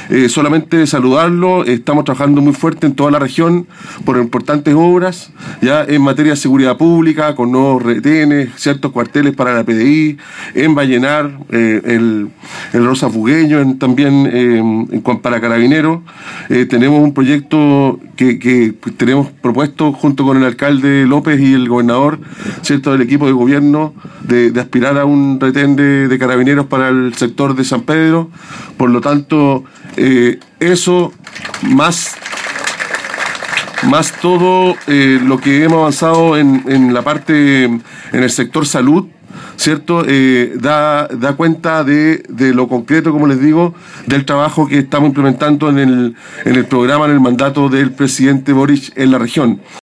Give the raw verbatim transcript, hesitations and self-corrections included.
eh, solamente saludarlo. Estamos trabajando muy fuerte en toda la región por importantes obras, ya en materia de seguridad pública, con nuevos retenes, ciertos cuarteles para la P D I, en Vallenar, eh, el, el Rosa Fugueño, en, también eh, en, para Carabineros. Eh, tenemos un proyecto que, que tenemos propuesto junto con el alcalde López y el gobernador, cierto, del equipo de gobierno, de, de aspirar a un retén de, de Carabineros para el sector de San Pedro. Por lo tanto, eh, eso más más todo eh, lo que hemos avanzado en, en la parte, en el sector salud, ¿cierto? Eh, da, da cuenta de, de lo concreto, como les digo, del trabajo que estamos implementando en el, en el programa, en el mandato del presidente Boric en la región.